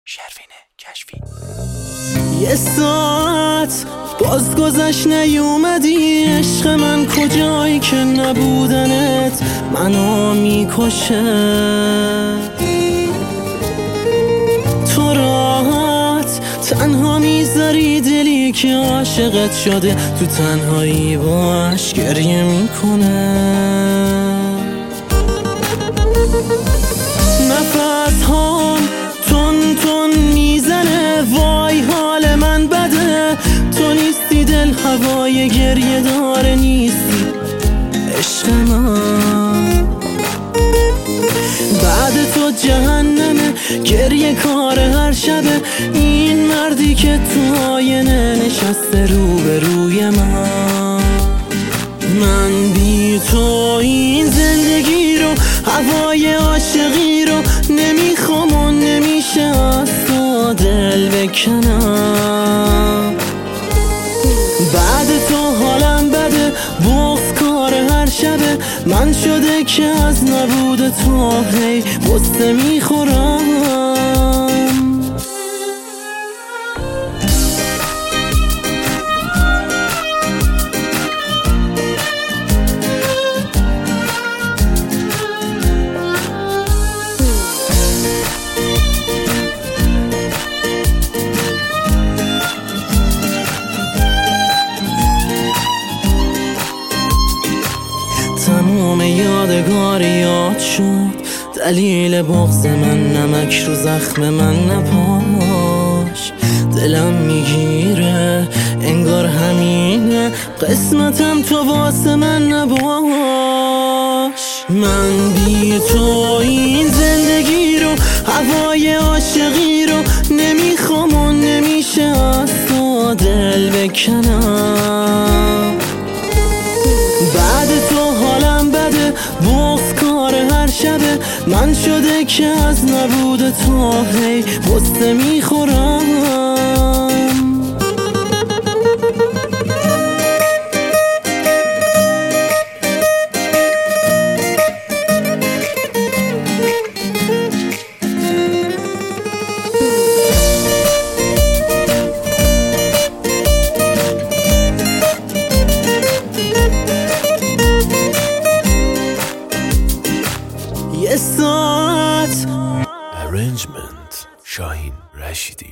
شروین کشفی. یه ساعت باز گذشت نیومدی عشق من، کجایی که نبودنت منو میکشه. تو راحت تنها میذاری دلی که عاشقت شده تو تنهایی باش گریه میکنه. نفس هام تون تون میزنه، وای حال من بده. تو نیستی دل هوای گریه داره، نیستی عشق من. بعد تو جهنمه، گریه کار هر شبه. این مردی که تو آینه نشسته روبروی من بی تو این زندگی رو، هوای عاشقی رو نمیخوام و نمیشه از تو دل بکنم. بعد تو حالم بده، بغض کار هر شبه. من شده که از نبود تو هی غصه میخورم. تموم یادگار یاد شد، دلیل بغض من نمک رو زخم من نپاش. دلم میگیره انگار همینه قسمتم، تو واسه من نباش. من بی تو این زندگی رو، هوای عاشقی رو نمیخوام و نمیشه از تو دل بکنم. بعد تو حالم بده، بغض کار هر شبه. من شده که از نبود تو هی غصه میخورم. یه ساعت Arrangement شاهین رشیدی.